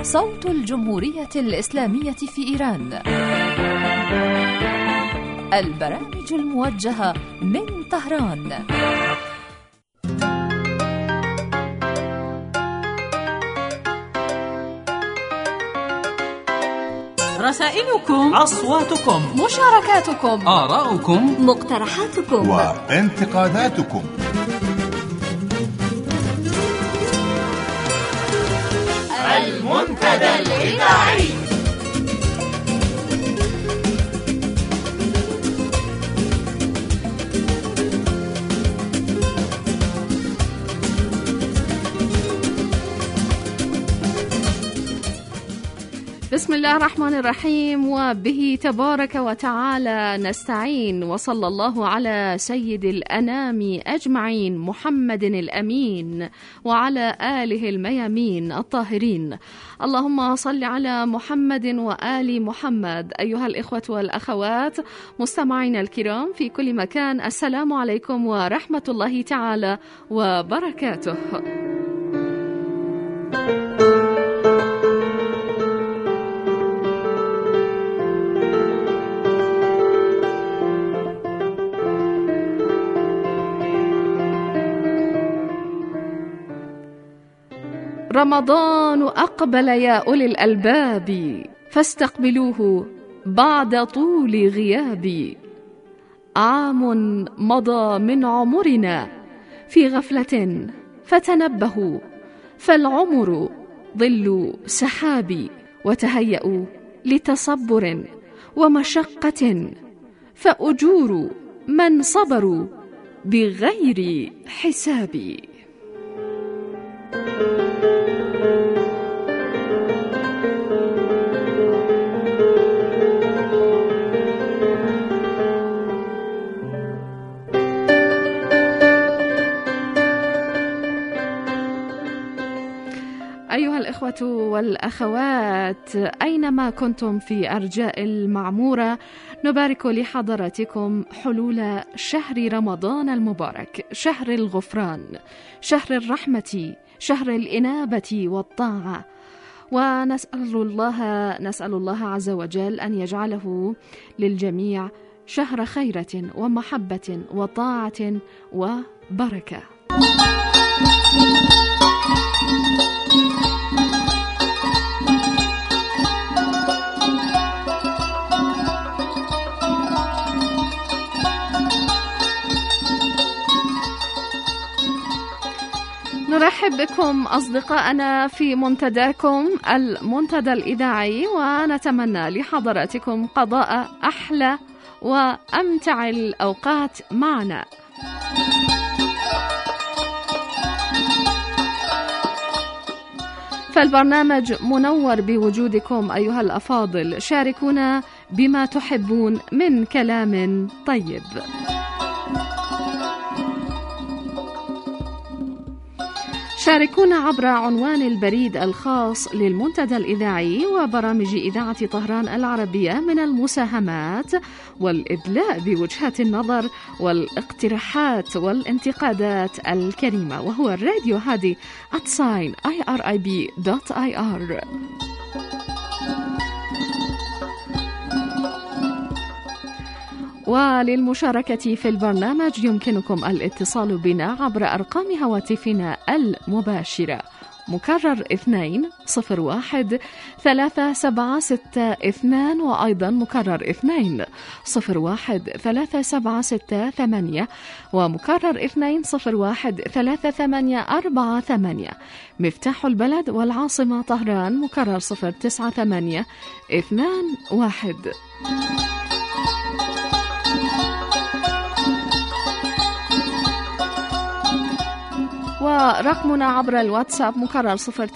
صوت الجمهورية الإسلامية في إيران. البرامج الموجهة من طهران. رسائلكم، أصواتكم، مشاركاتكم، آراؤكم، مقترحاتكم وانتقاداتكم. المنتدى الإذاعي. بسم الله الرحمن الرحيم، وبه تبارك وتعالى نستعين، وصلى الله على سيد الأنام أجمعين محمد الأمين وعلى آله الميامين الطاهرين. اللهم صل على محمد وآل محمد. أيها الإخوة والأخوات مستمعين الكرام في كل مكان، السلام عليكم ورحمة الله تعالى وبركاته. رمضان أقبل يا أولي الألباب، فاستقبلوه بعد طول غياب. عام مضى من عمرنا في غفلة، فتنبهوا فالعمر ظل سحاب. وتهيأوا لتصبر ومشقة، فأجور من صبروا بغير حساب. أيها الإخوة والأخوات أينما كنتم في أرجاء المعمورة، نبارك لحضراتكم حلول شهر رمضان المبارك، شهر الغفران، شهر الرحمة، شهر الإنابة والطاعة. ونسأل الله عز وجل أن يجعله للجميع شهر خيرة ومحبة وطاعة وبركة. نرحب بكم أصدقائنا في منتداكم المنتدى الإذاعي، ونتمنى لحضراتكم قضاء أحلى وأمتع الأوقات معنا. فالبرنامج منور بوجودكم أيها الأفاضل. شاركونا بما تحبون من كلام طيب. شاركونا عبر عنوان البريد الخاص للمنتدى الإذاعي وبرامج إذاعة طهران العربية من المساهمات والإدلاء بوجهات النظر والاقتراحات والانتقادات الكريمة، وهو الراديو هادي @irib.ir. وللمشاركة في البرنامج يمكنكم الاتصال بنا عبر أرقام هواتفنا المباشرة، مكرر 201-376-2، وأيضا مكرر 2-01-376-8، ومكرر 2-01-3848. مفتاح البلد والعاصمة طهران مكرر 098-21. ورقمنا عبر الواتساب مكرر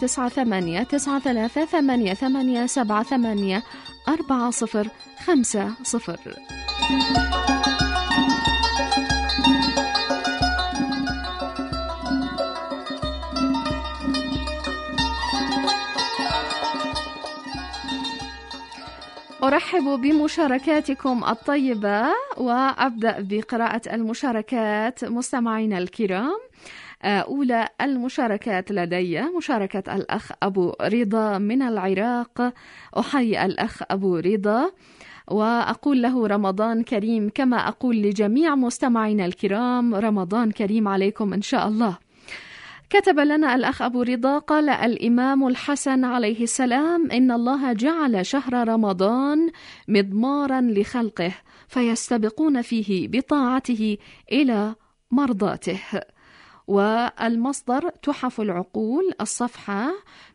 098-9388-78-4050. أرحب بمشاركاتكم الطيبة، وأبدأ بقراءة المشاركات مستمعينا الكرام. أولى المشاركات لدي مشاركة الأخ أبو رضا من العراق. أحيي الأخ أبو رضا وأقول له رمضان كريم، كما أقول لجميع مستمعينا الكرام رمضان كريم عليكم إن شاء الله. كتب لنا الأخ أبو رضا قال: الإمام الحسن عليه السلام: إن الله جعل شهر رمضان مضمارا لخلقه فيستبقون فيه بطاعته إلى مرضاته. والمصدر تحف العقول الصفحة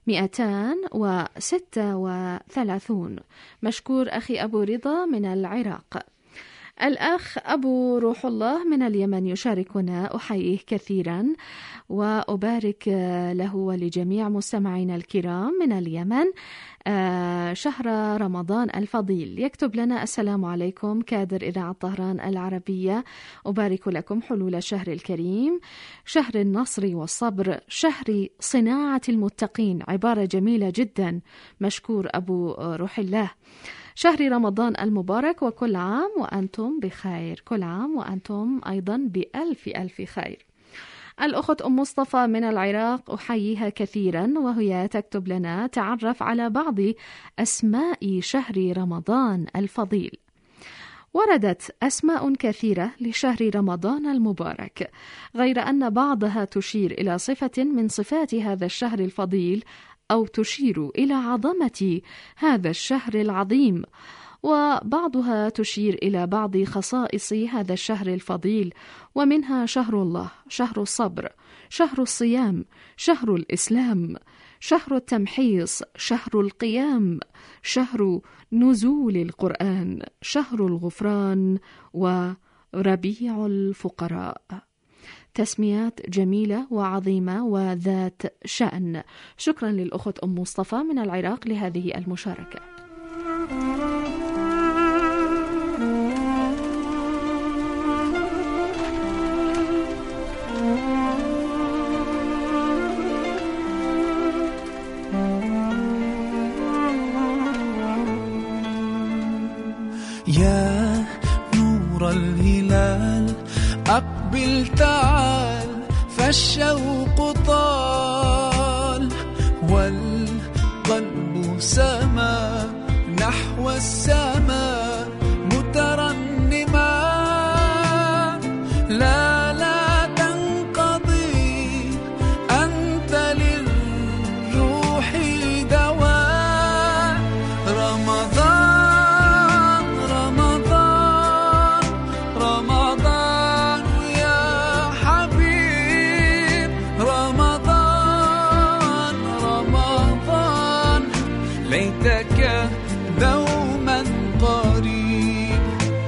236. مشكور أخي أبو رضا من العراق. الأخ أبو روح الله من اليمن يشاركنا، أحييه كثيرا وأبارك له ولجميع مستمعينا الكرام من اليمن شهر رمضان الفضيل. يكتب لنا: السلام عليكم كادر إذاعة طهران العربية، أبارك لكم حلول الشهر الكريم، شهر النصر والصبر، شهر صناعة المتقين. عبارة جميلة جدا، مشكور أبو روح الله. شهر رمضان المبارك وكل عام وأنتم بخير، كل عام وأنتم أيضا بألف ألف خير. الأخت أم مصطفى من العراق أحييها كثيرا وهي تكتب لنا: تعرف على بعض أسماء شهر رمضان الفضيل. وردت أسماء كثيرة لشهر رمضان المبارك، غير أن بعضها تشير إلى صفة من صفات هذا الشهر الفضيل أو تشير إلى عظمة هذا الشهر العظيم، وبعضها تشير إلى بعض خصائص هذا الشهر الفضيل، ومنها شهر الله، شهر الصبر، شهر الصيام، شهر الإسلام، شهر التمحيص، شهر القيام، شهر نزول القرآن، شهر الغفران، وربيع الفقراء. تسميات جميلة وعظيمة وذات شأن. شكرا للأخت أم مصطفى من العراق لهذه المشاركة. يا نور الهلال أقبل تعال، فالشوق طال والقلب سما نحو السماء مترنما. لا تنقضي، أنت للروح دواء. رمضان رمضان رمضان يا حبيب، رمضان رمضان ليتك دوما قريب.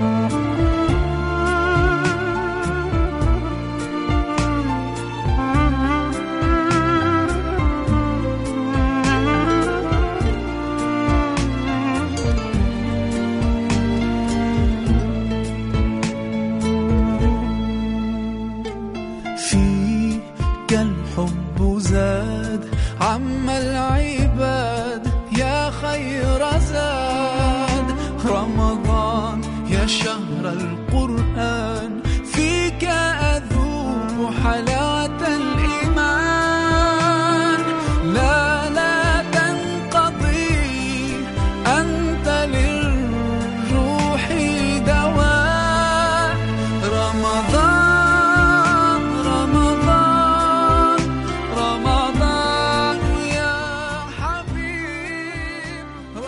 فيك الحب زاد عم العباد، يا خير زاد. رمضان يا شهر القرآن، فيك أذوق حلاوة الإيمان. لا تنقضي، أنت للروح دواء. رمضان رمضان رمضان يا حبيب،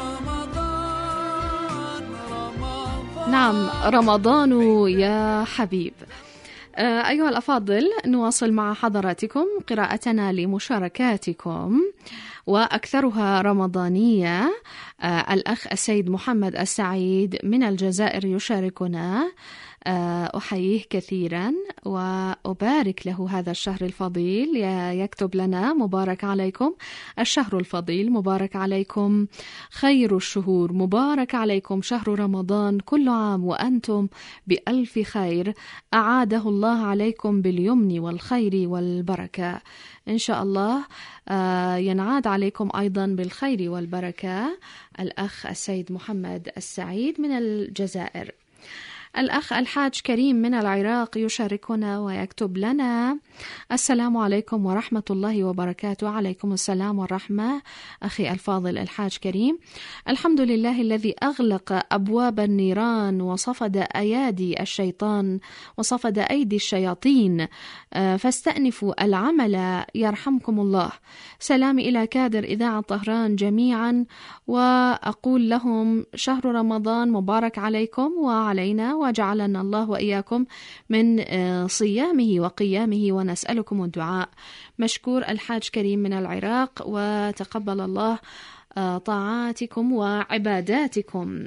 رمضان رمضان. نعم، رمضان يا حبيب. أيها الأفاضل، نواصل مع حضراتكم قراءتنا لمشاركاتكم وأكثرها رمضانية. الأخ السيد محمد السعيد من الجزائر يشاركنا، أحييه كثيرا وأبارك له هذا الشهر الفضيل. يكتب لنا: مبارك عليكم الشهر الفضيل، مبارك عليكم خير الشهور، مبارك عليكم شهر رمضان، كل عام وأنتم بألف خير، أعاده الله عليكم باليمن والخير والبركة. إن شاء الله ينعاد عليكم أيضا بالخير والبركة. الأخ السيد محمد السعيد من الجزائر. الأخ الحاج كريم من العراق يشاركنا ويكتب لنا: السلام عليكم ورحمة الله وبركاته. عليكم السلام والرحمة أخي الفاضل الحاج كريم. الحمد لله الذي أغلق أبواب النيران وصفد أيادي الشيطان وصفد أيدي الشياطين، فاستأنفوا العمل يرحمكم الله. سلامي إلى كادر إذاعة طهران جميعا، وأقول لهم شهر رمضان مبارك عليكم وعلينا، وجعلنا الله وإياكم من صيامه وقيامه، ونسألكم الدعاء. مشكور الحاج كريم من العراق، وتقبل الله طاعاتكم وعباداتكم.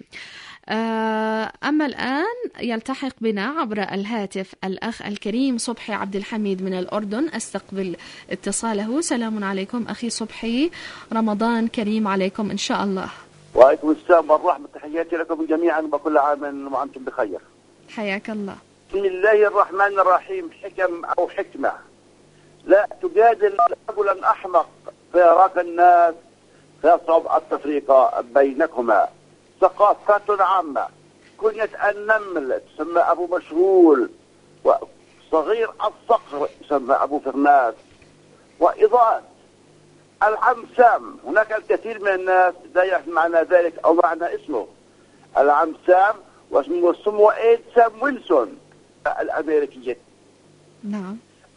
أما الآن يلتحق بنا عبر الهاتف الأخ الكريم صبحي عبد الحميد من الأردن. أستقبل اتصاله. سلام عليكم أخي صبحي، رمضان كريم عليكم إن شاء الله. وعليكم السلام والرحمة، تحياتي لكم جميعا وكل عام وأنتم بخير. حياك الله. بسم الله الرحمن الرحيم. حكم أو حكمة: لا تجادل رجلا أحمق فيراك الناس فيصعب التفريق بينكما. ثقافات عامة: كنية النمل تسمى أبو مشغول، وصغير الصقر يسمى أبو فرناس. وإضاءة العم سام: هناك الكثير من الناس لا يعرف معنى ذلك أو معنى اسمه. العم سام واسمه سموئيل سام ويلسون الأمريكية. نعم.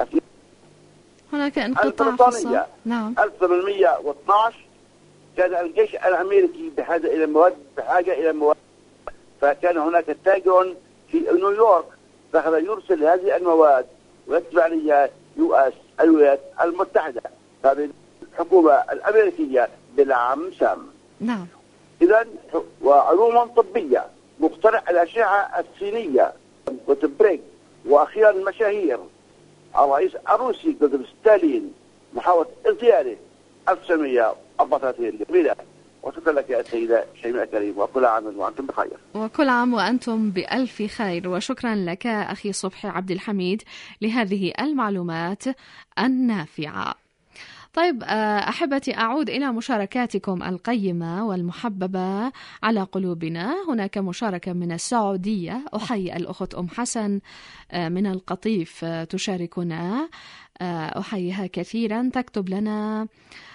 هناك انقطاع في الصوت. نعم. 1812 كان الجيش الأمريكي بحاجة إلى مواد، فكان هناك تاجر في نيويورك فأخذ يرسل هذه المواد ويكتب عليها الولايات المتحدة، هذه الحكومة الأمريكية بالعم سام. نعم. إذن وعلوما طبية: مخترع الأشعة السينية وتبريك. وأخيرا المشاهير: الرئيس الروسي جوزيف ستالين محاولة اغتياله 1934 للميلاد. وشكرا لك يا سيدة شيماء كريم، وكل عام وأنتم بخير. وكل عام وأنتم بألف خير، وشكرا لك أخي صبحي عبد الحميد لهذه المعلومات النافعة. طيب أحبتي، أعود إلى مشاركاتكم القيمة والمحببة على قلوبنا. هناك مشاركة من السعودية، أحيي الأخت أم حسن من القطيف تشاركنا، أحييها كثيرا. تكتب لنا: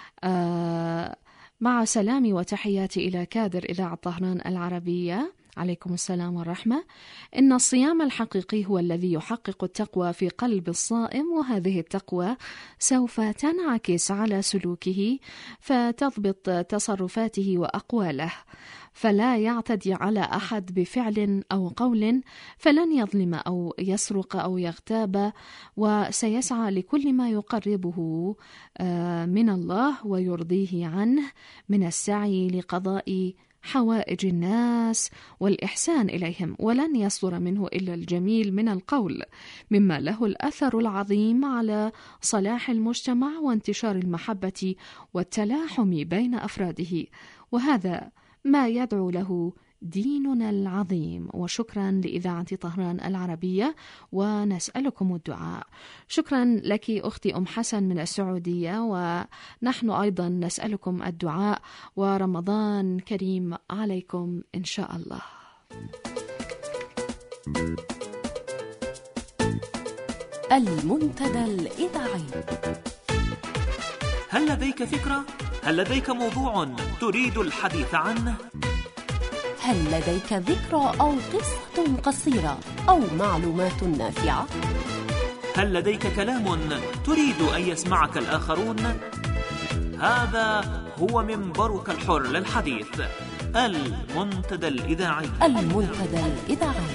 مع سلامي وتحياتي إلى كادر إذاعة طهران العربية، عليكم السلام والرحمة. إن الصيام الحقيقي هو الذي يحقق التقوى في قلب الصائم، وهذه التقوى سوف تنعكس على سلوكه فتضبط تصرفاته وأقواله، فلا يعتدي على أحد بفعل أو قول، فلن يظلم أو يسرق أو يغتاب، وسيسعى لكل ما يقربه من الله ويرضيه عنه من السعي لقضاء حوائج الناس والإحسان إليهم، ولن يصدر منه إلا الجميل من القول، مما له الأثر العظيم على صلاح المجتمع وانتشار المحبة والتلاحم بين أفراده، وهذا ما يدعو له ديننا العظيم. وشكرا لإذاعة طهران العربية، ونسألكم الدعاء. شكرا لك أختي أم حسن من السعودية، ونحن أيضا نسألكم الدعاء، ورمضان كريم عليكم إن شاء الله. المنتدى الإذاعي. هل لديك فكرة؟ هل لديك موضوع تريد الحديث عنه؟ هل لديك ذكرى أو قصة قصيرة أو معلومات نافعة؟ هل لديك كلام تريد أن يسمعك الآخرون؟ هذا هو منبرك الحر للحديث، المنتدى الإذاعي. المنتدى الإذاعي.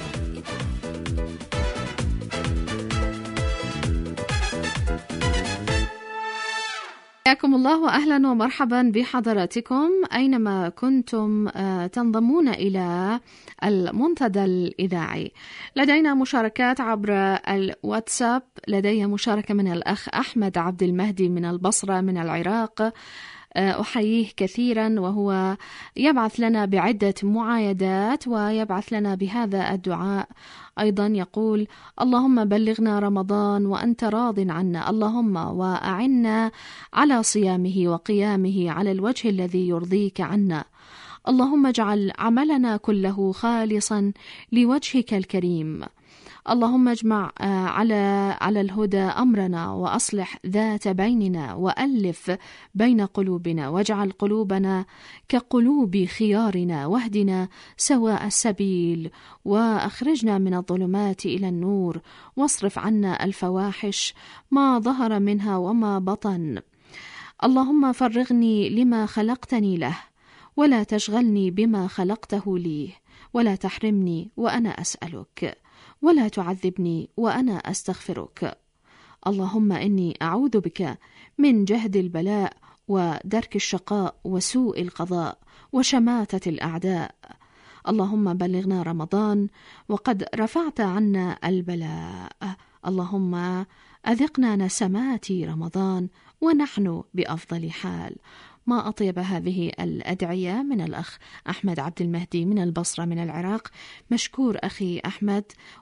حياكم الله وأهلا ومرحبا بحضراتكم أينما كنتم تنضمون إلى المنتدى الإذاعي. لدينا مشاركات عبر الواتساب. لدي مشاركة من الأخ أحمد عبد المهدي من البصرة من العراق، أحييه كثيرا، وهو يبعث لنا بعدة معايدات ويبعث لنا بهذا الدعاء أيضا. يقول: اللهم بلغنا رمضان وأنت راض عنا، اللهم وأعنا على صيامه وقيامه على الوجه الذي يرضيك عنا، اللهم اجعل عملنا كله خالصا لوجهك الكريم. اللهم اجمع على الهدى أمرنا، وأصلح ذات بيننا، وألف بين قلوبنا، واجعل قلوبنا كقلوب خيارنا، واهدنا سواء السبيل، وأخرجنا من الظلمات إلى النور، واصرف عنا الفواحش ما ظهر منها وما بطن. اللهم فرغني لما خلقتني له، ولا تشغلني بما خلقته لي، ولا تحرمني وأنا أسألك، ولا تعذبني وأنا أستغفرك. اللهم إني أعوذ بك من جهد البلاء، ودرك الشقاء، وسوء القضاء، وشماتة الأعداء. اللهم بلغنا رمضان وقد رفعت عنا البلاء. اللهم أذقنا نسمات رمضان ونحن بأفضل حال. ما أطيب هذه الأدعية من الأخ أحمد عبد المهدي من البصرة من العراق. مشكور أخي أحمد،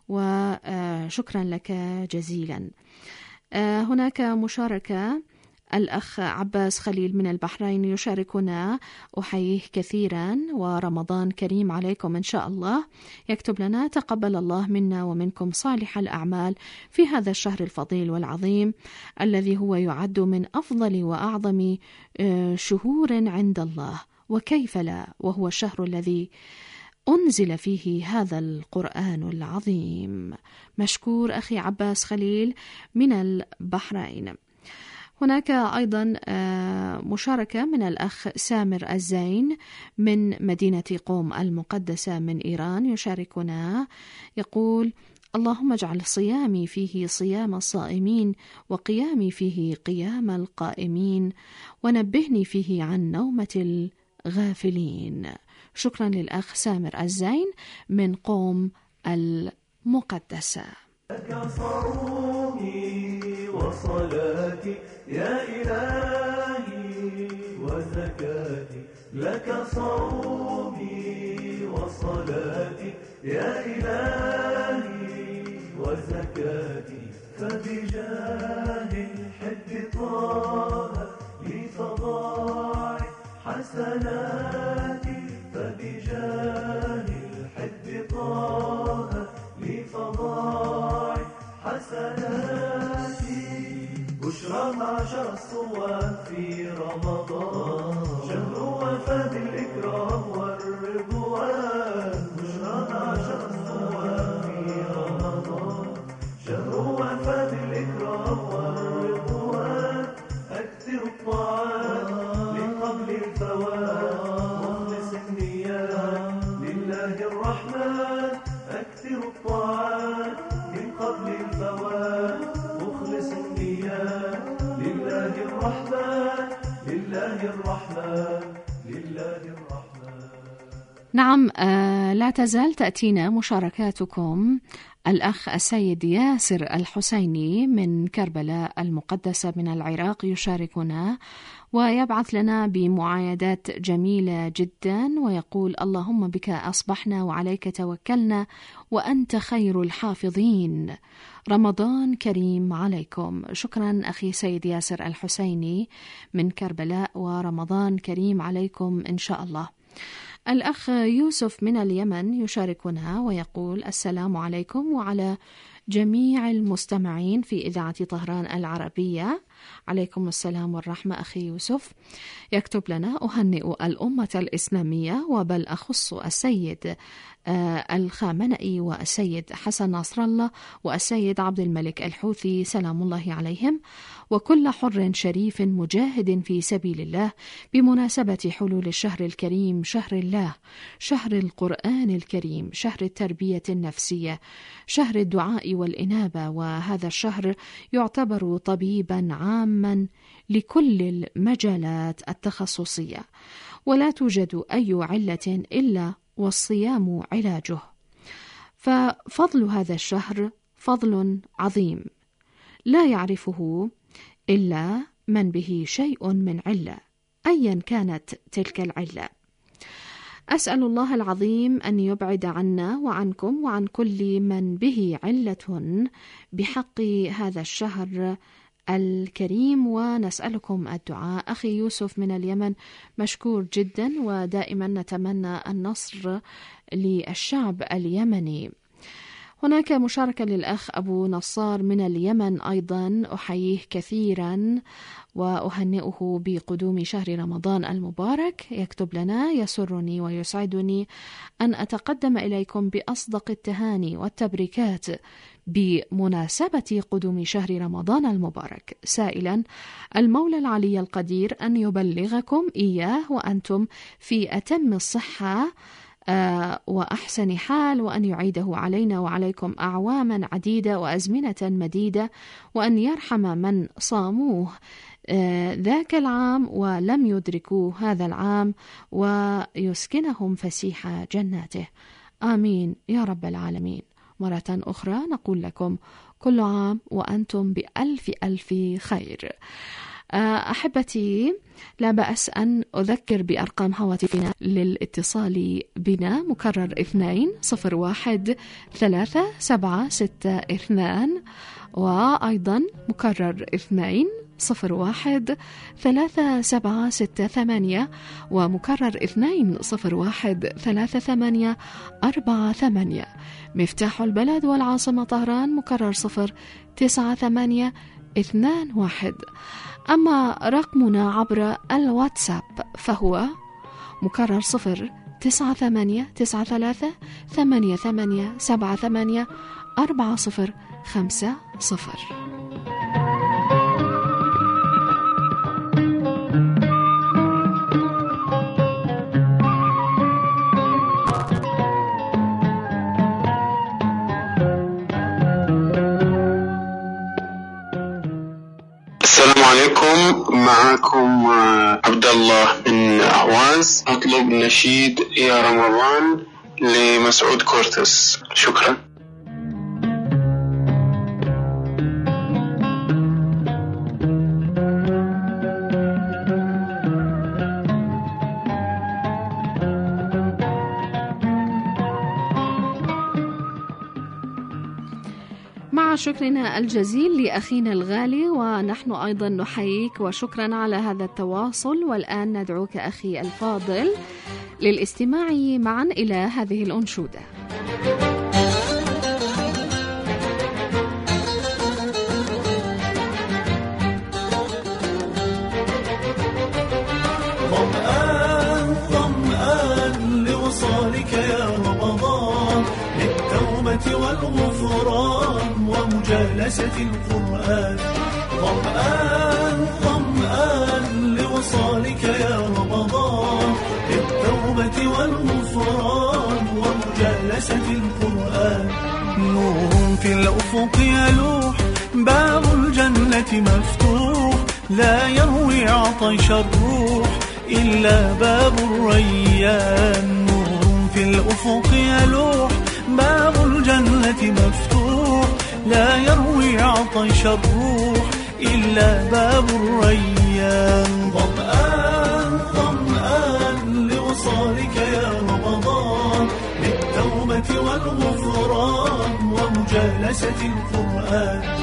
وشكرا لك جزيلا. هناك مشاركة، الأخ عباس خليل من البحرين يشاركنا: أحييه كثيرا ورمضان كريم عليكم إن شاء الله. يكتب لنا: تقبل الله منا ومنكم صالح الأعمال في هذا الشهر الفضيل والعظيم الذي هو يعد من أفضل وأعظم شهور عند الله، وكيف لا، وهو الشهر الذي أنزل فيه هذا القرآن العظيم. مشكور أخي عباس خليل من البحرين. هناك أيضا مشاركة من الأخ سامر الزين من مدينة قوم المقدسة من إيران يشاركنا، يقول: اللهم اجعل صيامي فيه صيام الصائمين، وقيامي فيه قيام القائمين، ونبهني فيه عن نومة الغافلين. شكرا للأخ سامر الزين من قوم المقدسة. لك صومي وصلاتي يا إلهي وزكاتي، لك صومي وصلاتي يا إلهي وزكاتي، فبجاه الحب طه لتضاعف حسناتي، فبجاه الحب طه لتضاعف حسناتي. بشرى معشر الصوام في رمضان، شهر وفاة الإكرام والرضوان. بشرى معشر الصوام في رمضان، شهر وفاة الإكرام والرضوان. أكثر الطاعات من قبل الفوات، مخلص النيات لله الرحمن. أكثر الطاعات من قبل الفوات، مخلص النيات لله الرحمن، لله الرحمن، لله الرحمن. نعم، لا تزال تأتينا مشاركاتكم. الأخ السيد ياسر الحسيني من كربلاء المقدسة من العراق يشاركنا ويبعث لنا بمعايدات جميلة جدا، ويقول: اللهم بك أصبحنا وعليك توكلنا وأنت خير الحافظين، رمضان كريم عليكم. شكرا أخي سيد ياسر الحسيني من كربلاء، ورمضان كريم عليكم إن شاء الله. الأخ يوسف من اليمن يشاركنا ويقول: السلام عليكم وعلى جميع المستمعين في إذاعة طهران العربية. عليكم السلام والرحمة أخي يوسف. يكتب لنا: أهنئ الأمة الإسلامية وبل أخص السيد الخامنئي والسيد حسن نصر الله والسيد عبد الملك الحوثي سلام الله عليهم، وكل حر شريف مجاهد في سبيل الله بمناسبة حلول الشهر الكريم، شهر الله، شهر القرآن الكريم، شهر التربية النفسية، شهر الدعاء والإنابة. وهذا الشهر يعتبر طبيبا عاما لكل المجالات التخصصية، ولا توجد أي علة إلا والصيام علاجه. ففضل هذا الشهر فضل عظيم لا يعرفه إلا من به شيء من علة، أيا كانت تلك العلة. أسأل الله العظيم أن يبعد عنا وعنكم وعن كل من به علة بحق هذا الشهر الكريم ونسألكم الدعاء. أخي يوسف من اليمن مشكور جدا، ودائما نتمنى النصر للشعب اليمني. هناك مشاركة للأخ أبو نصار من اليمن أيضا، أحييه كثيرا وأهنئه بقدوم شهر رمضان المبارك. يكتب لنا: يسرني ويسعدني أن أتقدم إليكم بأصدق التهاني والتبريكات بمناسبة قدوم شهر رمضان المبارك، سائلا المولى العلي القدير أن يبلغكم إياه وأنتم في أتم الصحة وأحسن حال، وأن يعيده علينا وعليكم أعواما عديدة وأزمنة مديدة، وأن يرحم من صاموه ذاك العام ولم يدركوا هذا العام، ويسكنهم فسيح جناته. آمين يا رب العالمين. مرة أخرى نقول لكم كل عام وأنتم بألف ألف خير. أحبتي، لا بأس أن أذكر بأرقام هواتفنا للاتصال بنا: مكرر 201-376-2، وأيضا مكرر 201-376-8، ومكرر 201-3848. مفتاح البلد والعاصمة طهران مكرر 09821. أما رقمنا عبر الواتساب فهو مكرر 0989388784050. السلام عليكم، معكم عبد الله من أهواز. أطلب نشيد يا رمضان لمسعود كورتس. شكرا. مع شكرنا الجزيل لأخينا الغالي، ونحن أيضا نحييك وشكرا على هذا التواصل. والآن ندعوك أخي الفاضل للاستماع معا إلى هذه الأنشودة. ظمآن ظمآن لوصالك يا رمضان، للتوبة والغفران ومجالسة القرآن. ظمآن ظمآن لوصالك يا رمضان، للتوبة والغفران ومجالسة القرآن. نور في الأفق يلوح، باب الجنة مفتوح، لا يروي عطش الروح إلا باب الريان. نور في الأفق يلوح، باب الجنة مفتوح، لا يروي عطش الروح إلا باب الريان. ظمآن ظمآن لوصالك يا رمضان، للتوبة والغفران ومجالسة القرآن.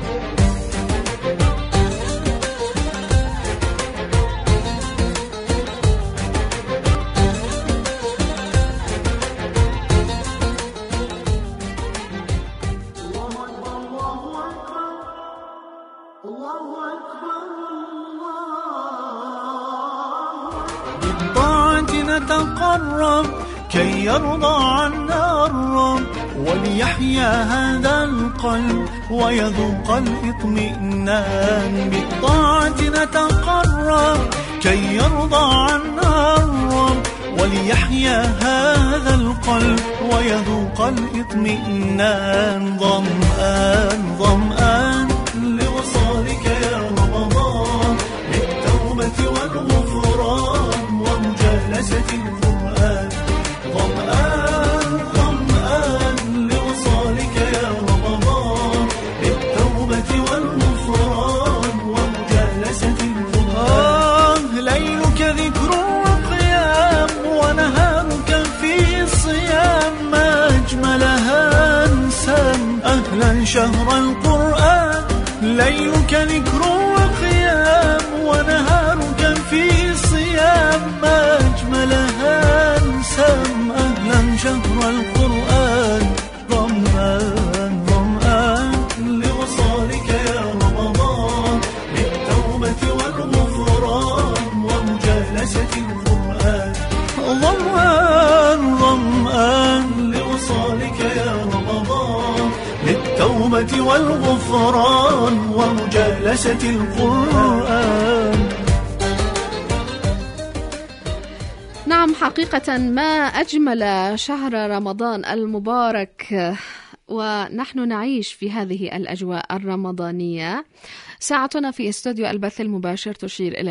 نتقرب كي يرضى عنا الرب، وليحيا هذا القلب ويذوق الاطمئنان. بالطاعة نتقرب كي يرضى عنا الرب، وليحيا هذا القلب ويذوق الاطمئنان. ظمآن ظمآن لوصالك يا رمضان، للتوبة والغفران ومجالسة القرآن. ظمآن ظمآن لوصالك يا رمضان، للتوبة والغفران ومجالسة القرآن. ليلك ذكر وقيام، ونهارك في صيام، ما أجملها أنسان. أهلا شهر القرآن ليلك ذكر وقيام ونهارك في صيام، ما أجملها نسام أهلا شهر القرآن. ظمآن ظمآن لوصالك يا رمضان، للتوبة والغفران ومجالسة القرآن. ظمآن ظمآن لوصالك يا رمضان، للتوبة والغفران ومجالسة القرآن. نعم، حقيقة ما أجمل شهر رمضان المبارك، ونحن نعيش في هذه الأجواء الرمضانية. ساعتنا في استوديو البث المباشر تشير إلى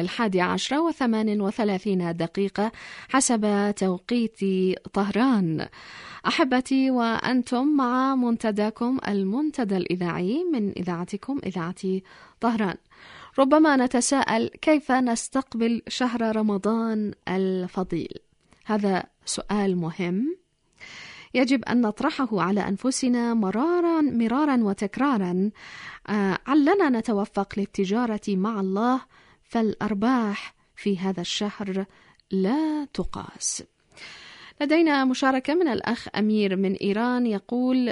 11:38 دقيقة حسب توقيت طهران. أحبتي، وأنتم مع منتداكم المنتدى الإذاعي من إذاعتكم إذاعة طهران. ربما نتساءل كيف نستقبل شهر رمضان الفضيل؟ هذا سؤال مهم يجب أن نطرحه على أنفسنا مرارا وتكرارا، علنا نتوفق للتجارة مع الله، فالأرباح في هذا الشهر لا تقاس. لدينا مشاركة من الأخ أمير من إيران، يقول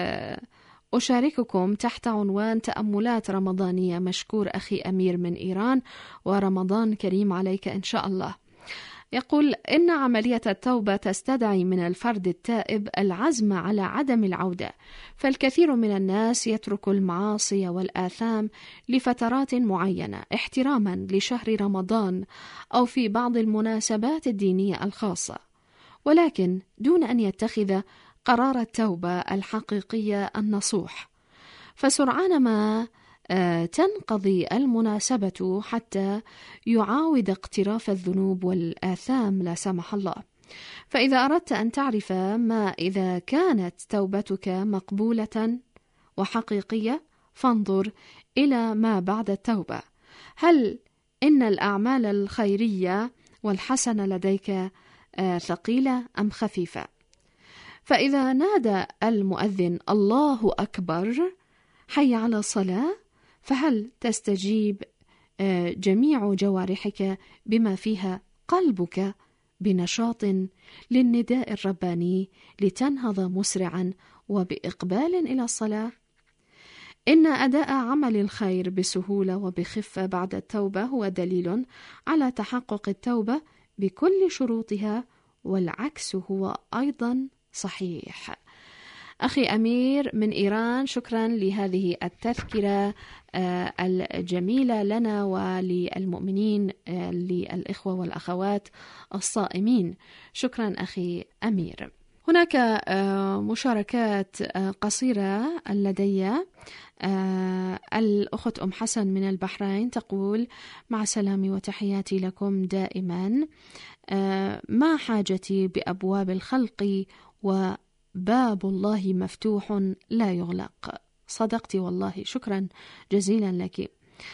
أشارككم تحت عنوان تأملات رمضانية. مشكور أخي أمير من إيران، ورمضان كريم عليك إن شاء الله. يقول إن عملية التوبة تستدعي من الفرد التائب العزم على عدم العودة، فالكثير من الناس يترك المعاصي والآثام لفترات معينة احتراما لشهر رمضان أو في بعض المناسبات الدينية الخاصة، ولكن دون أن يتخذ قرار التوبة الحقيقية النصوح، فسرعان ما تنقضي المناسبة حتى يعاود اقتراف الذنوب والآثام لا سمح الله. فإذا أردت أن تعرف ما إذا كانت توبتك مقبولة وحقيقية، فانظر إلى ما بعد التوبة. هل إن الأعمال الخيرية والحسنة لديك ثقيلة أم خفيفة؟ فإذا نادى المؤذن الله أكبر حي على الصلاة، فهل تستجيب جميع جوارحك بما فيها قلبك بنشاط للنداء الرباني لتنهض مسرعا وبإقبال إلى الصلاة؟ إن أداء عمل الخير بسهولة وبخفة بعد التوبة هو دليل على تحقق التوبة بكل شروطها، والعكس هو أيضا صحيح. أخي أمير من إيران، شكرا لهذه التذكرة الجميلة لنا وللمؤمنين، للإخوة والأخوات الصائمين. شكرا أخي أمير. هناك مشاركات قصيرة لدي. الأخت أم حسن من البحرين تقول: مع سلامي وتحياتي لكم دائما. ما حاجتي بأبواب الخلق وباب الله مفتوح لا يغلق. صدقت والله، شكرا جزيلا لك.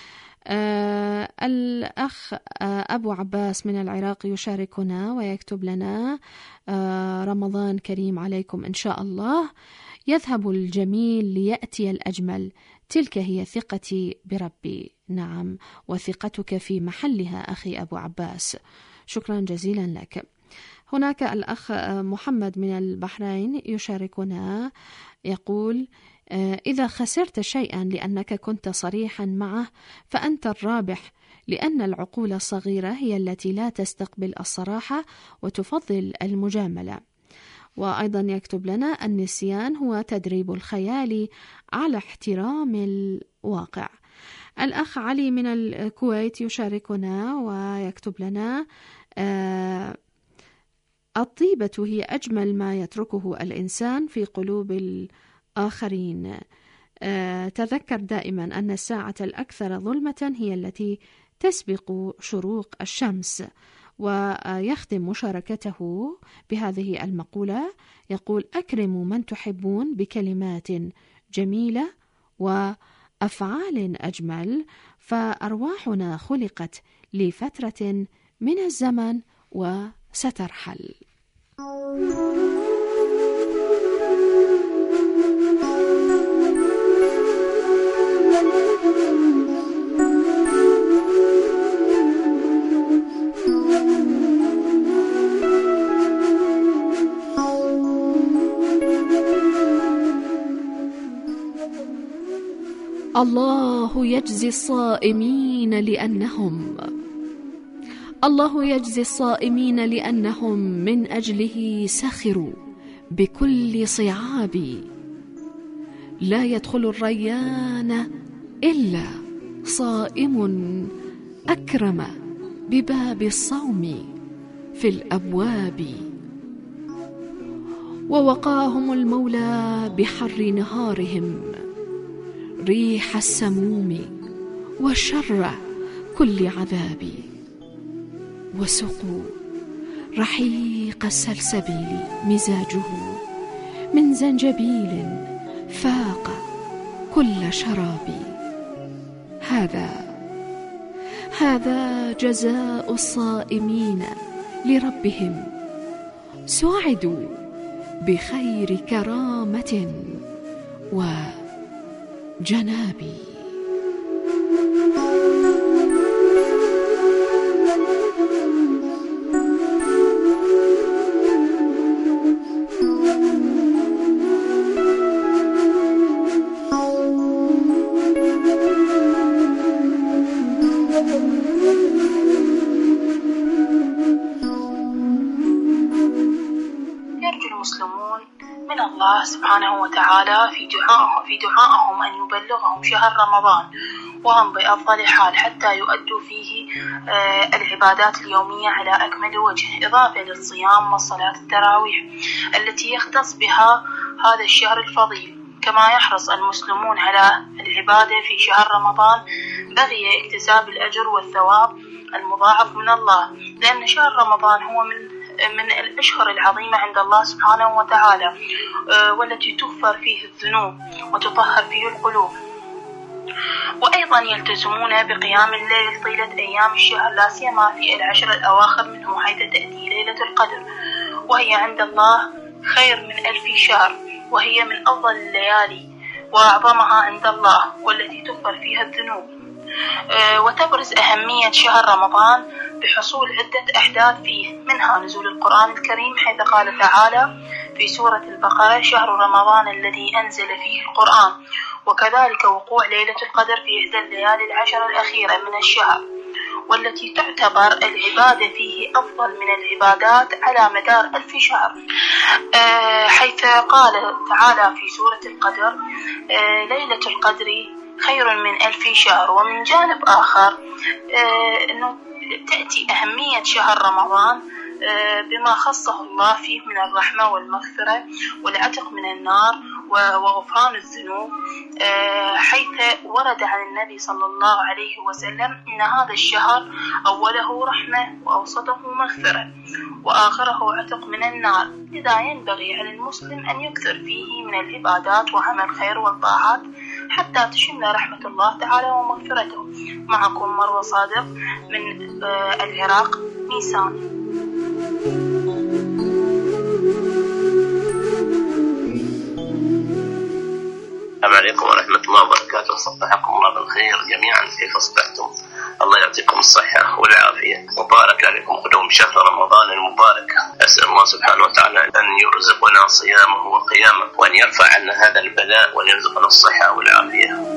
الأخ أبو عباس من العراق يشاركنا ويكتب لنا: رمضان كريم عليكم إن شاء الله، يذهب الجميل ليأتي الأجمل، تلك هي ثقتي بربي. نعم، وثقتك في محلها أخي أبو عباس، شكرا جزيلا لك. هناك الأخ محمد من البحرين يشاركنا يقول: إذا خسرت شيئا لأنك كنت صريحا معه فأنت الرابح، لأن العقول الصغيرة هي التي لا تستقبل الصراحة وتفضل المجاملة. وأيضا يكتب لنا: النسيان هو تدريب الخيال على احترام الواقع. الأخ علي من الكويت يشاركنا ويكتب لنا: الطيبة هي أجمل ما يتركه الإنسان في قلوب الآخرين. تذكر دائما أن الساعة الأكثر ظلمة هي التي تسبق شروق الشمس. ويختم مشاركته بهذه المقولة، يقول: أكرموا من تحبون بكلمات جميلة وأفعال أجمل، فأرواحنا خلقت لفترة من الزمن وسترحل. الله يجزي الصائمين لأنهم من أجله سخروا بكل صعاب. لا يدخل الريان إلا صائم أكرم بباب الصوم في الأبواب. ووقاهم المولى بحر نهارهم ريح السموم وشر كل عذاب. وسقوا رحيق السلسبيل مزاجه من زنجبيل فاق كل شراب. هذا جزاء الصائمين لربهم، سعدوا بخير كرامة وجناب. سبحانه وتعالى في دعائهم أن يبلغهم شهر رمضان وهم بأفضل حال حتى يؤدوا فيه العبادات اليومية على أكمل وجه، إضافة للصيام والصلاة التراويح التي يختص بها هذا الشهر الفضيل. كما يحرص المسلمون على العبادة في شهر رمضان بغي اكتساب الأجر والثواب المضاعف من الله، لأن شهر رمضان هو من الأشهر العظيمة عند الله سبحانه وتعالى، والتي تغفر فيه الذنوب وتطهر فيه القلوب. وأيضا يلتزمون بقيام الليل طيلة أيام الشهر، لا سيما في العشر الأواخر منه، حيث تأتي ليلة القدر وهي عند الله خير من 1000 شهر، وهي من أفضل الليالي وأعظمها عند الله والتي تغفر فيها الذنوب. وتبرز أهمية شهر رمضان بحصول عدة أحداث فيه، منها نزول القرآن الكريم، حيث قال تعالى في سورة البقرة: شهر رمضان الذي أنزل فيه القرآن. وكذلك وقوع ليلة القدر في إحدى الليالي العشر الأخيرة من الشهر، والتي تعتبر العبادة فيه أفضل من العبادات على مدار 1000 شهر، حيث قال تعالى في سورة القدر: ليلة القدر خير من 1000 شهر. ومن جانب آخر أنه تأتي أهمية شهر رمضان بما خصه الله فيه من الرحمة والمغفرة والعتق من النار وغفران الذنوب، حيث ورد عن النبي صلى الله عليه وسلم أن هذا الشهر أوله رحمة وأوسطه مغفرة وآخره عتق من النار. لذا ينبغي على المسلم أن يكثر فيه من العبادات وعمل الخير والطاعات حتى تشمل رحمة الله تعالى ومغفرته. معكم مروة صادق من العراق، ميسان. السلام عليكم ورحمة الله وبركاته. صبحكم الله بالخير جميعا. كيف أصبحتم؟ الله يعطيكم الصحة والعافية. مبارك عليكم قدوم شهر رمضان المبارك. أسأل الله سبحانه وتعالى أن يرزقنا صيامه وقيامه، وأن يرفع عنا هذا البلاء، وأن يرزقنا الصحة والعافية.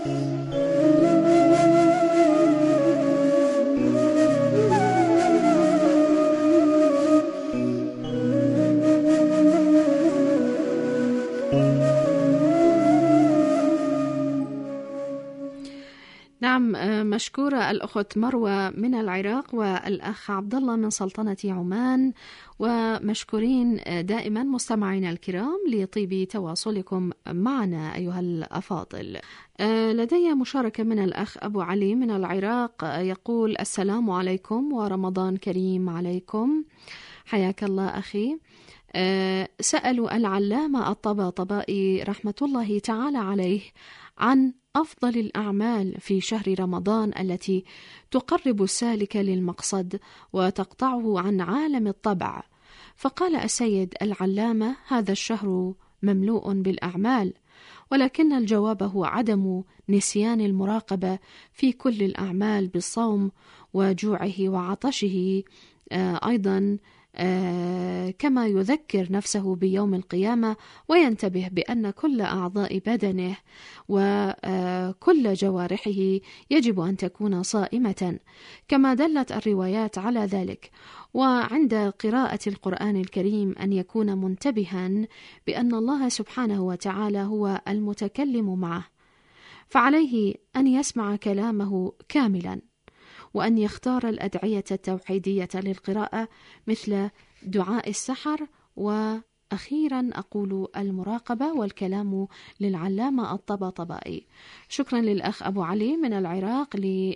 نعم، مشكورة الأخت مروة من العراق والأخ عبد الله من سلطنة عمان، ومشكورين دائما مستمعينا الكرام لطيب تواصلكم معنا أيها الأفاضل. لدي مشاركة من الأخ أبو علي من العراق، يقول: السلام عليكم ورمضان كريم عليكم. حياك الله أخي. سألوا العلامة الطباطبائي رحمة الله تعالى عليه عن أفضل الأعمال في شهر رمضان التي تقرب السالك للمقصد وتقطعه عن عالم الطبع، فقال السيد العلامة: هذا الشهر مملوء بالأعمال، ولكن الجواب هو عدم نسيان المراقبة في كل الأعمال بالصوم وجوعه وعطشه، أيضا كما يذكر نفسه بيوم القيامة وينتبه بأن كل أعضاء بدنه وكل كل جوارحه يجب أن تكون صائمة، كما دلت الروايات على ذلك. وعند قراءة القرآن الكريم أن يكون منتبها بأن الله سبحانه وتعالى هو المتكلم معه، فعليه أن يسمع كلامه كاملا، وأن يختار الأدعية التوحيدية للقراءة مثل دعاء السحر، وأخيرا أقول المراقبة والكلام للعلامة الطباطبائي. شكرا للأخ أبو علي من العراق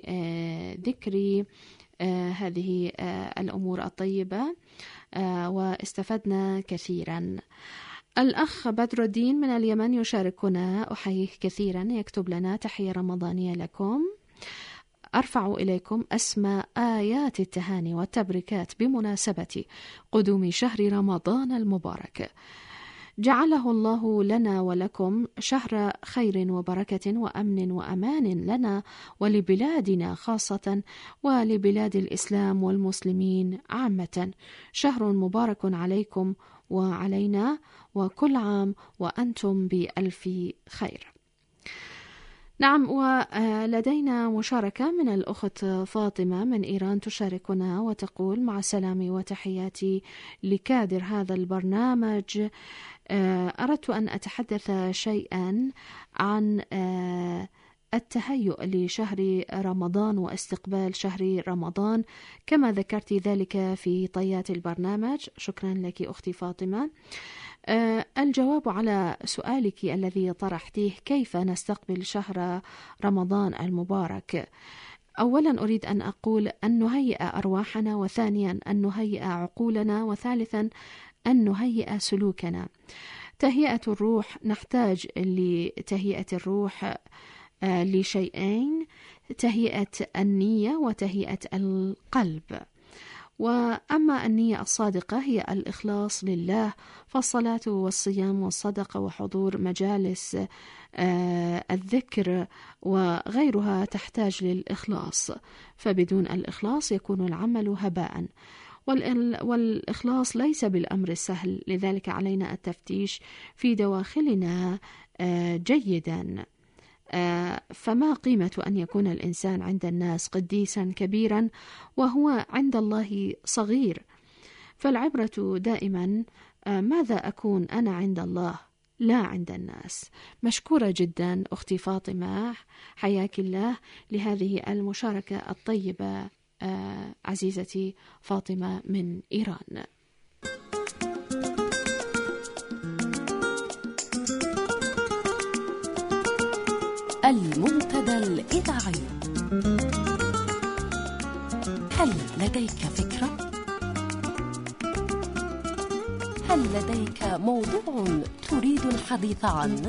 لذكر هذه الأمور الطيبة، واستفدنا كثيرا. الأخ بدر الدين من اليمن يشاركنا، أحييه كثيرا، يكتب لنا: تحية رمضانية لكم، أرفع إليكم أسمى آيات التهاني والتبريكات بمناسبة قدوم شهر رمضان المبارك، جعله الله لنا ولكم شهر خير وبركة وأمن وأمان لنا ولبلادنا خاصة، ولبلاد الإسلام والمسلمين عامة. شهر مبارك عليكم وعلينا، وكل عام وأنتم بألف خير. نعم، ولدينا مشاركة من الأخت فاطمة من إيران تشاركنا وتقول: مع السلامة وتحياتي لكادر هذا البرنامج، أردت أن أتحدث شيئا عن التهيؤ لشهر رمضان واستقبال شهر رمضان كما ذكرت ذلك في طيات البرنامج. شكرا لك أختي فاطمة. الجواب على سؤالك الذي طرحتيه: كيف نستقبل شهر رمضان المبارك؟ أولا أريد أن أقول أن نهيئ أرواحنا، وثانيا أن نهيئ عقولنا، وثالثا أن نهيئ سلوكنا. تهيئة الروح، نحتاج لتهيئة الروح لشيئين: تهيئة النية وتهيئة القلب. وأما النية الصادقة هي الإخلاص لله، فالصلاة والصيام والصدقة وحضور مجالس الذكر وغيرها تحتاج للإخلاص، فبدون الإخلاص يكون العمل هباء، والإخلاص ليس بالأمر السهل، لذلك علينا التفتيش في دواخلنا جيدا. فما قيمة أن يكون الإنسان عند الناس قديسا كبيرا وهو عند الله صغير؟ فالعبرة دائما ماذا أكون أنا عند الله لا عند الناس. مشكورة جدا أختي فاطمة، حياك الله لهذه المشاركة الطيبة عزيزتي فاطمة من إيران. المنتدى الإذاعي. هل لديك فكرة؟ هل لديك موضوع تريد الحديث عنه؟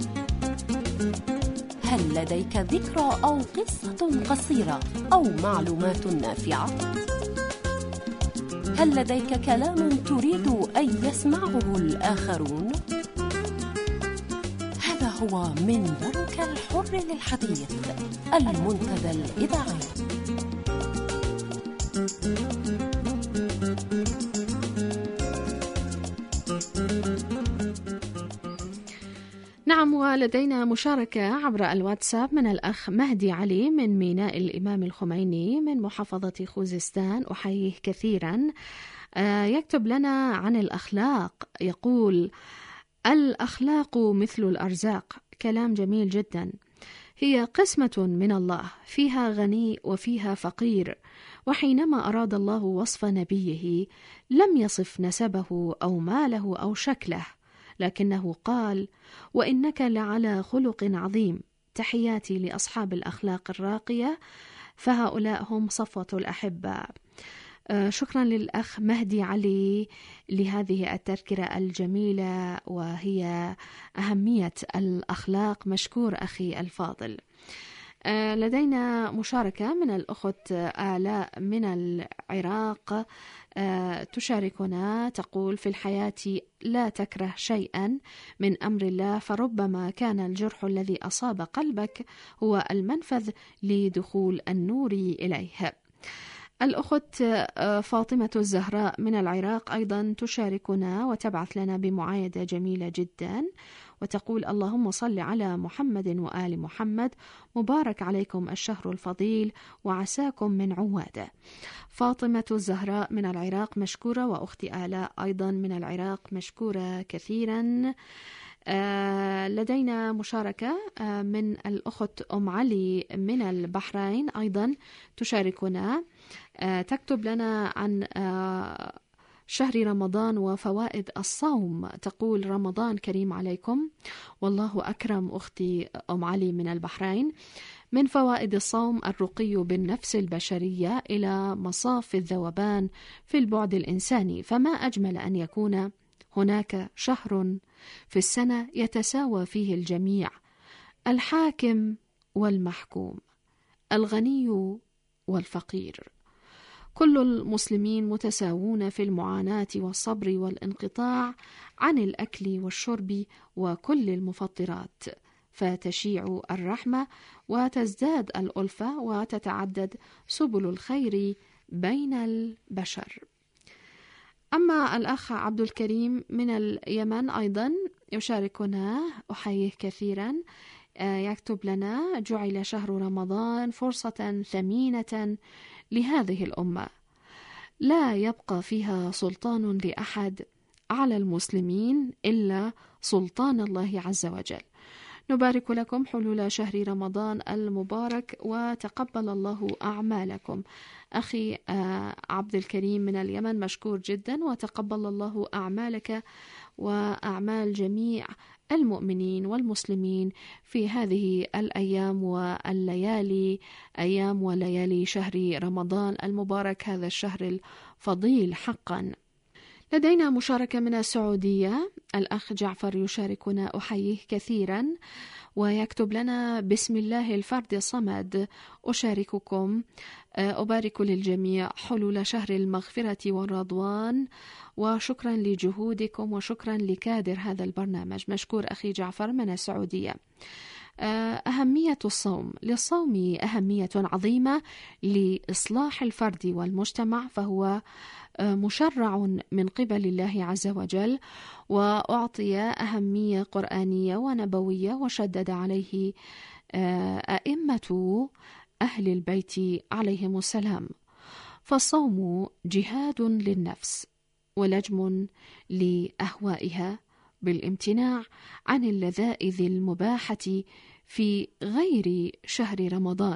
هل لديك ذكرى أو قصة قصيرة أو معلومات نافعة؟ هل لديك كلام تريد أن يسمعه الآخرون؟ هذا هو منبرك الحر للحديث، المنتدى الإذاعي. نعم، ولدينا مشاركة عبر الواتساب من الأخ مهدي علي من ميناء الإمام الخميني من محافظة خوزستان، أحييه كثيرا. يكتب لنا عن الأخلاق، يقول: الأخلاق مثل الأرزاق. كلام جميل جدا. هي قسمة من الله، فيها غني وفيها فقير، وحينما أراد الله وصف نبيه لم يصف نسبه أو ماله أو شكله، لكنه قال: وإنك لعلى خلق عظيم. تحياتي لأصحاب الأخلاق الراقية، فهؤلاء هم صفوة الأحبة. شكرا للأخ مهدي علي لهذه التذكرة الجميلة، وهي أهمية الأخلاق. مشكور أخي الفاضل. لدينا مشاركة من الأخت آلاء من العراق تشاركنا، تقول: في الحياة لا تكره شيئا من أمر الله، فربما كان الجرح الذي أصاب قلبك هو المنفذ لدخول النور إليه. الأخت فاطمة الزهراء من العراق أيضا تشاركنا وتبعث لنا بمعايدة جميلة جدا، وتقول: اللهم صل على محمد وآل محمد، مبارك عليكم الشهر الفضيل وعساكم من عواده. فاطمة الزهراء من العراق مشكورة، وأختي آلاء أيضا من العراق مشكورة كثيرا. لدينا مشاركة من الأخت أم علي من البحرين أيضا تشاركنا، تكتب لنا عن شهر رمضان وفوائد الصوم. تقول: رمضان كريم عليكم، والله أكرم. أختي أم علي من البحرين: من فوائد الصوم الرقي بالنفس البشرية إلى مصاف الذوبان في البعد الإنساني، فما أجمل أن يكون هناك شهر في السنة يتساوى فيه الجميع، الحاكم والمحكوم، الغني والفقير، كل المسلمين متساوون في المعاناة والصبر والانقطاع عن الأكل والشرب وكل المفطرات، فتشيع الرحمة وتزداد الألفة وتتعدد سبل الخير بين البشر. أما الأخ عبد الكريم من اليمن أيضا يشاركنا، أحييه كثيرا. يكتب لنا: جعل شهر رمضان فرصة ثمينة لهذه الأمة، لا يبقى فيها سلطان لأحد على المسلمين إلا سلطان الله عز وجل. نبارك لكم حلول شهر رمضان المبارك وتقبل الله أعمالكم. أخي عبد الكريم من اليمن مشكور جدا، وتقبل الله أعمالك وأعمال جميع المؤمنين والمسلمين في هذه الأيام والليالي، أيام وليالي شهر رمضان المبارك، هذا الشهر الفضيل حقا. لدينا مشاركة من السعودية، الأخ جعفر يشاركنا، أحييه كثيرا، ويكتب لنا: بسم الله الفرد الصمد أشارككم، أبارك للجميع حلول شهر المغفرة والرضوان، وشكرا لجهودكم وشكرا لكادر هذا البرنامج. مشكور أخي جعفر من السعودية. أهمية الصوم: للصوم أهمية عظيمة لإصلاح الفرد والمجتمع، فهو مشرع من قبل الله عز وجل، وأعطي أهمية قرآنية ونبوية، وشدد عليه أئمة أهل البيت عليهم السلام. فالصوم جهاد للنفس ولجم لأهوائها بالامتناع عن اللذائذ المباحة في غير شهر رمضان،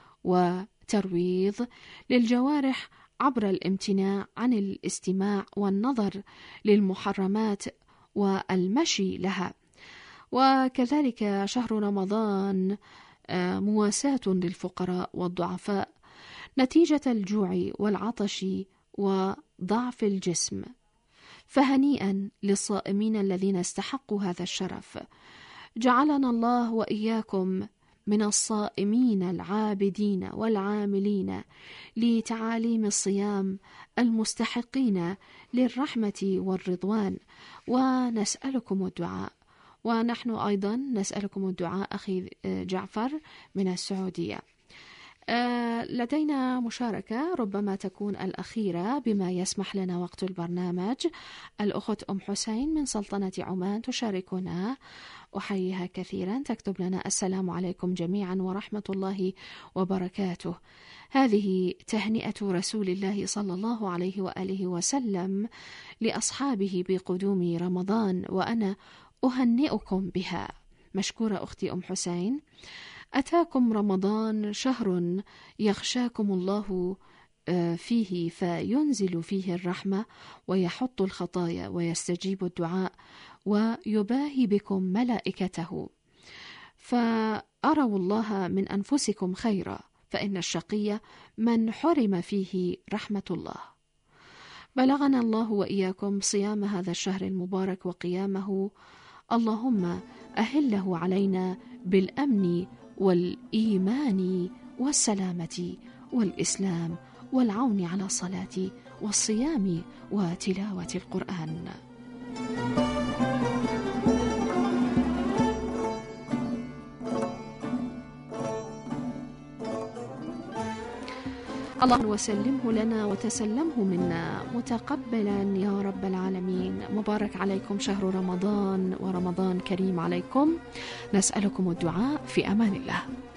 وترويض للجوارح عبر الامتناع عن الاستماع والنظر للمحرمات والمشي لها. وكذلك شهر رمضان مواساة للفقراء والضعفاء نتيجة الجوع والعطش وضعف الجسم، فهنيئا للصائمين الذين استحقوا هذا الشرف. جعلنا الله وإياكم من الصائمين العابدين والعاملين لتعاليم الصيام المستحقين للرحمة والرضوان، ونسألكم الدعاء. ونحن أيضا نسألكم الدعاء أخي جعفر من السعودية. لدينا مشاركة ربما تكون الأخيرة بما يسمح لنا وقت البرنامج. الأخت أم حسين من سلطنة عمان تشاركنا، أحييها كثيرا. تكتب لنا: السلام عليكم جميعا ورحمة الله وبركاته. هذه تهنئة رسول الله صلى الله عليه وآله وسلم لأصحابه بقدوم رمضان، وأنا أهنئكم بها. مشكورة أختي أم حسين. أتاكم رمضان شهر يغشاكم الله فيه، فينزل فيه الرحمة ويحط الخطايا ويستجيب الدعاء ويباهي بكم ملائكته، فأروا الله من أنفسكم خيرا، فإن الشقي من حرم فيه رحمة الله. بلغنا الله وإياكم صيام هذا الشهر المبارك وقيامه، اللهم أهله علينا بالأمن والإيمان والسلامة والإسلام والعون على الصلاة والصيام وتلاوة القرآن. اللهم وسلمه لنا وتسلمه منا متقبلا يا رب العالمين. مبارك عليكم شهر رمضان ورمضان كريم عليكم. نسألكم الدعاء في أمان الله.